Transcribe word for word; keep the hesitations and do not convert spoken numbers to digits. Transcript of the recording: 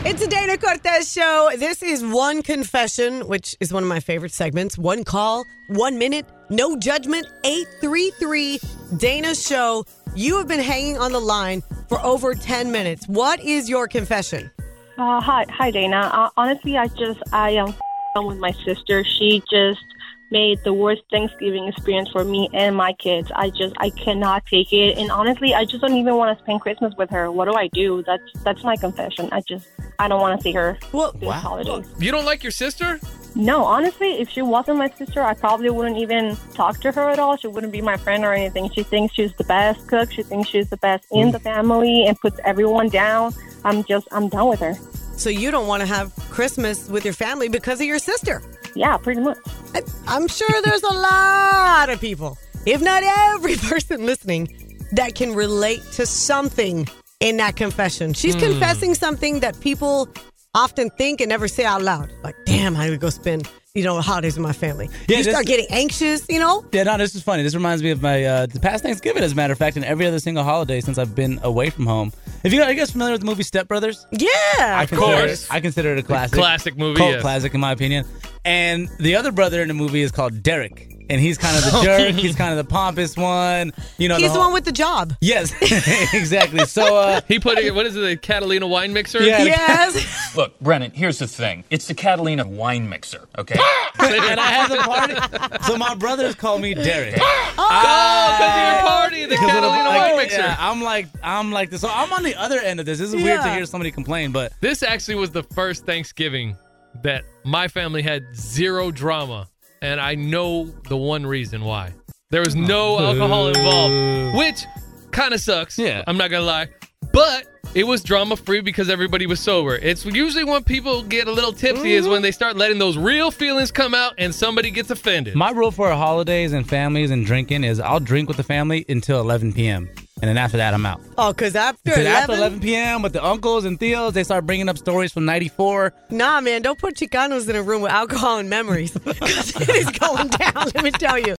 It's a Dana Cortez show. This is One Confession, which is one of my favorite segments. One call, one minute, no judgment, eight three three Dana Show. You have been hanging on the line for over ten minutes. What is your confession? Uh, hi, hi, Dana. Uh, honestly, I just, I am with my sister. She just made the worst Thanksgiving experience for me and my kids. I just, I cannot take it. And honestly, I just don't even want to spend Christmas with her. What do I do? That's that's my confession. I just, I don't want to see her well, this wow. holidays. You don't like your sister? No, honestly, if she wasn't my sister, I probably wouldn't even talk to her at all. She wouldn't be my friend or anything. She thinks she's the best cook. She thinks she's the best in the family and puts everyone down. I'm just, I'm done with her. So you don't want to have Christmas with your family because of your sister? Yeah, pretty much. I, I'm sure there's a lot of people, if not every person listening, that can relate to something in that confession. She's mm. confessing something that people often think and never say out loud. Like, damn, I would go spend, you know, holidays with my family. Yeah, you this, start getting anxious, you know? Yeah, no, this is funny. This reminds me of my uh, the past Thanksgiving, as a matter of fact, and every other single holiday since I've been away from home. If you, are you guys familiar with the movie Step Brothers? Yeah, I of course. It, I consider it a classic. Classic movie, Cult yes. classic, in my opinion. And the other brother in the movie is called Derek. And he's kind of the jerk. He's kind of the pompous one. You know, he's the, the one with the job. Yes, exactly. So uh, he put it. What is it? The Catalina wine mixer. Yeah, yes. Look, Brennan. Here's the thing. It's the Catalina wine mixer. Okay. And I had the party. So my brothers call me Derek. Oh, because of your party, the Catalina like, wine mixer. Yeah, I'm like, I'm like this. So I'm on the other end of this. This is yeah. weird to hear somebody complain, but this actually was the first Thanksgiving that my family had zero drama. And I know the one reason why. There was no alcohol involved, which kind of sucks. Yeah. I'm not going to lie. But it was drama-free because everybody was sober. It's usually when people get a little tipsy mm-hmm. is when they start letting those real feelings come out and somebody gets offended. My rule for holidays and families and drinking is I'll drink with the family until eleven p.m. And then after that, I'm out. Oh, because after eleven? eleven? After eleven p.m. with the uncles and tios, they start bringing up stories from ninety-four. Nah, man, don't put Chicanos in a room with alcohol and memories. Because it is going down, let me tell you.